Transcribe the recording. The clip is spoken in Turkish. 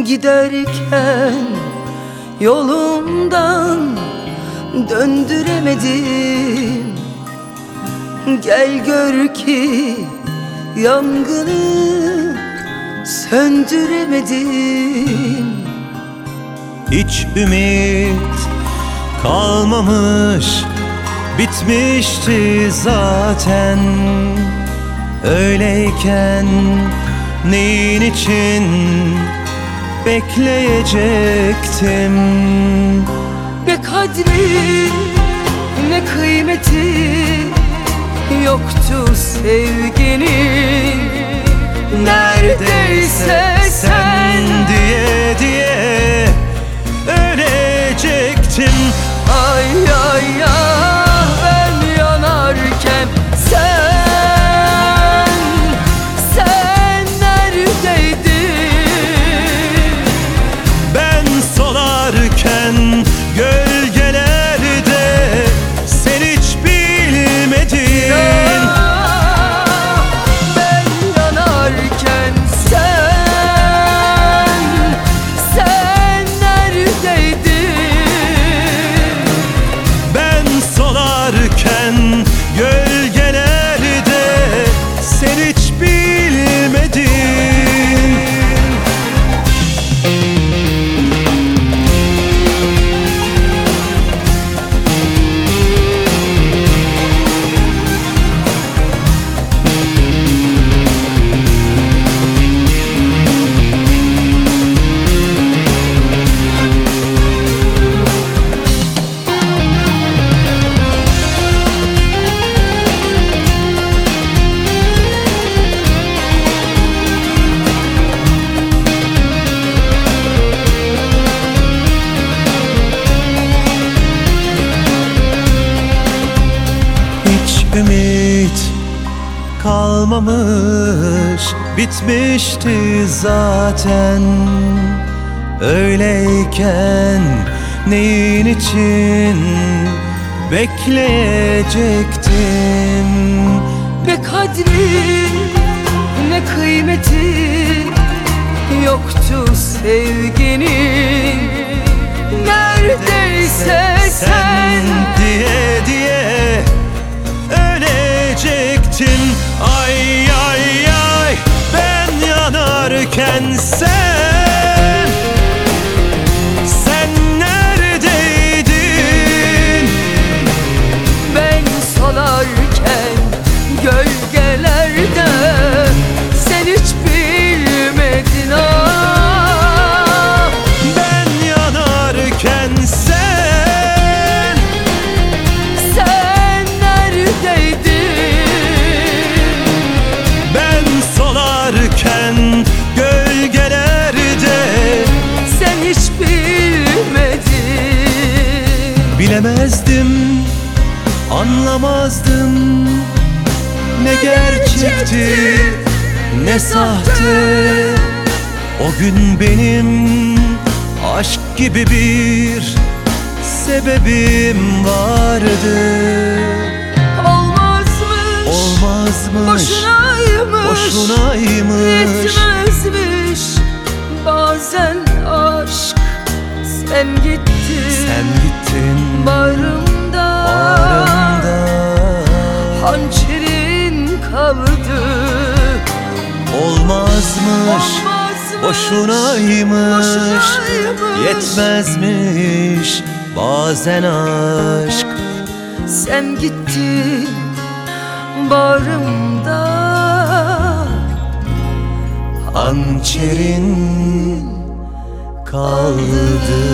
giderken yolumdan döndüremedim. Gel gör ki yangını söndüremedim. Hiç ümit kalmamış, bitmişti zaten. Öyleyken neyin için bekleyecektim? Ne kadri ne kıymeti yoktu sevginin. Neredeyse sen diye diye ölecektim. Ay ay ay, ben yanarken sen neredeydin? Ben solarken gölgelerde sen hiç bilmedin. Ben yanarken sen neredeydin? Ben solarken gölgelerde sen hiç bilmedin. Ümit kalmamış, bitmişti zaten. Öyleyken neyin için bekleyecektim? Ne kadri ne kıymeti yoktu sevginin. Neredeyse sen diye diye ölecektin. Ay ay ay, ben yanarken sen neredeydin? ben solarken gölgelerde sen hiç bilmedin. Ah, Ben yanarken sen neredeydin? Ben solarken gölgelerde sen hiç bilmedin. bilemezdim, anlamazdım. Ne gerçekti ne sahte. O gün benim aşk gibi bir sebebim vardı. Olmazmış, Olmazmış, boşunaymış. Yetmezmiş bazen aşk. Sen gittin bağrımda, hançerin kaldı. Olmazmış, boşunaymış. Yetmezmiş bazen aşk. Sen gittin bağrımda, Hançerin kaldı.